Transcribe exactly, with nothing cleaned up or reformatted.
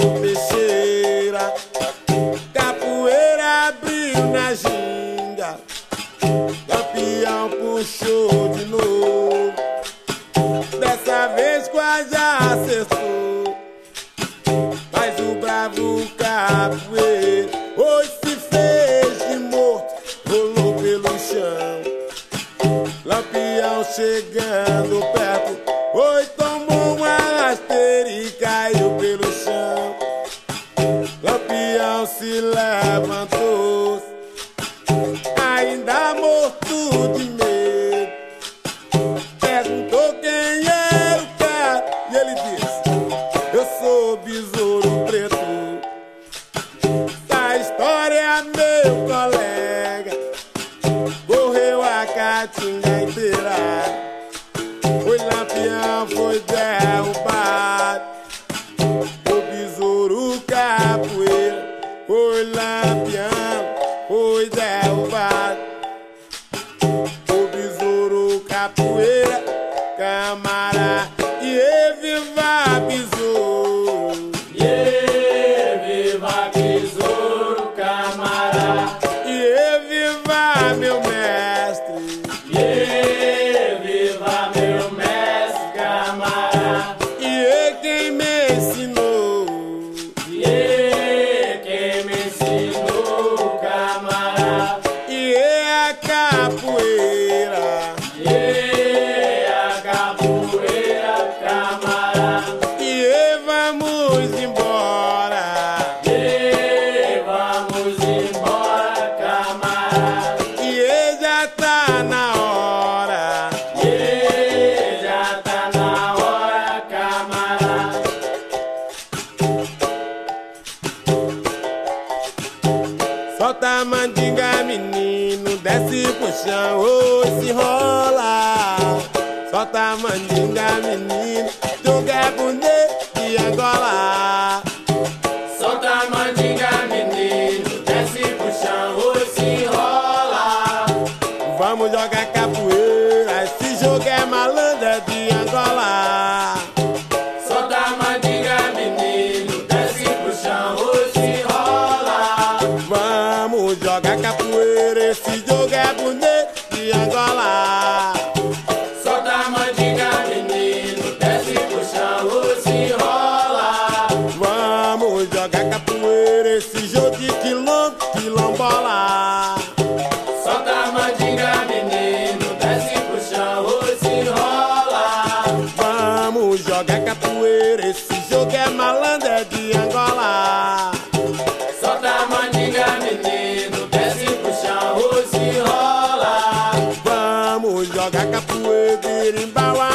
virou peixeira. Capoeira abriu na ginga, Lampião puxou de novo. Dessa vez quase acertou, mas o bravo capoeira hoje se fez de morto, rolou pelo chão. Lampião chegando perto, oi, tomou uma rasteira e caiu pelo chão. Lampião se levantou, ainda morto de medo. Perguntou quem era o cara e ele disse: eu sou o Besouro Preto. Essa história é meu colega, correu a caatinga inteira. O Lampião foi derrubado, o Besouro Capoeira. O Lampião foi derrubado, o Besouro Capoeira, Camara. E viva Besouro, e viva Besouro, Camara. e viva meu mestre, E viva meu mestre, Camara. e quem me ensinou, E quem me ensinou, Camara. e a capoeira, E a capoeira, Camara. e vamos embora, E vamos embora, Camara. e já tá na hora. E já tá na hora, Camara. Solta a mandinga, menino, desce pro chão, oi, se rola. Solta a mandinga, menino, joga bonito de Angola. Solta a mandinga, menino, desce pro chão, hoje se rola. Vamos jogar capoeira, esse jogo é malandra de Angola. Solta a mandinga, menino, desce pro chão, hoje se rola. Vamos jogar capoeira, esse jogo é bonito de Angola. Solta a mandinga, menino, desce pro chão, hoje se rola. Vamos jogar capoeira, esse jogo de quilombo, quilombola. Solta a mandinga, menino, desce pro chão, hoje se rola. Vamos jogar capoeira, esse jogo é malandra de Angola. Solta a mandinga, menino, desce pro chão, hoje se rola. Vamos jogar capoeira, birimbau.